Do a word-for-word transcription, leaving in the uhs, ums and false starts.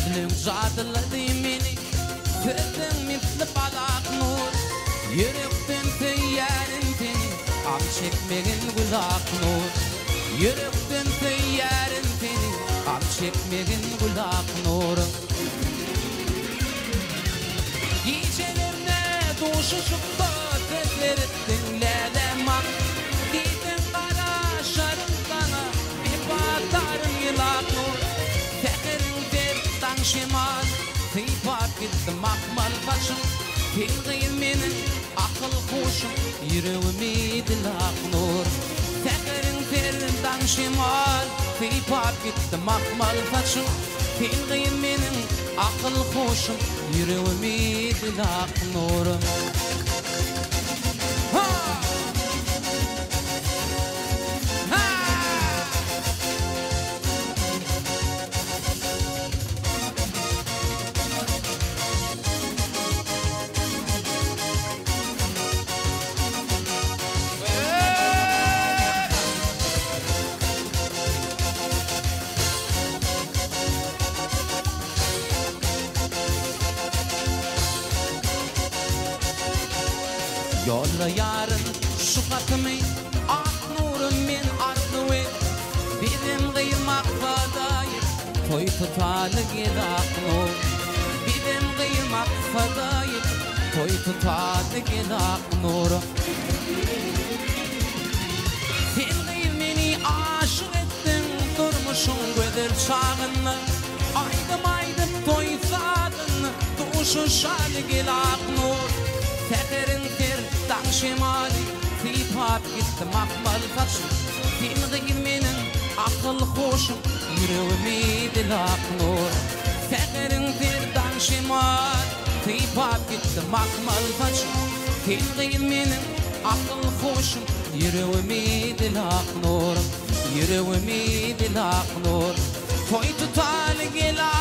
Gözlüğün zadırladı meni, sözün mitli balak nur. Yürekten teyyerin teni, al çekmegin kulak nur. Yürekten teyyerin teni, al çekmegin kulak nur. Gecelerine doşuşup da tezlerittin leleman. Gidin kara şarın sana, bir batarın yılak nur. Tekerin terden şemal, tıypat gitti makmal kaçım. Tilgin menin akıl kuşum, yüreğimi dilak nur. Tekerin terden şemal, tıypat gitti makmal kaçım. Tilgin menin akıl kuşum, yüreğimi dilak nur. Yolla yarın şu katımı, ak nurum men ardı et. Bizim kıymak fadayı, toy tutalı gel ak nur. Bizim kıymak fadayı, toy tutalı gel ak nur. Sen kıymeni aşık ettin, durmuşun göder çağını. Aydım aydım toy sadını, duşu şalı gel ak nur. Tekerin terden şemali, tıypat gitti makmal kaçım. Tilgin menin akıl hoşum, yüreğimi dilak nur. Tekerin terden şemali, tıypat gitti makmal kaçım. Tilgin menin akıl hoşum, yüreğimi dilak nur. Yüreğimi dilak nur. Toy tutal gel